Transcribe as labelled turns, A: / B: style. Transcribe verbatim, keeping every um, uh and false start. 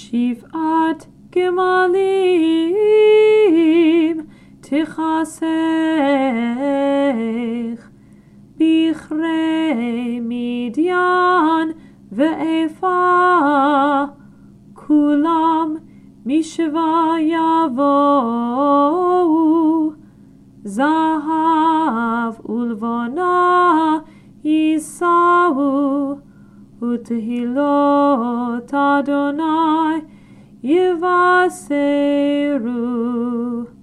A: Shiv'at gemalim tichasech bichrei Midian ve'efa kulam mishva yavohu zahav ulvona yisau utehilot Adonai yivaseru.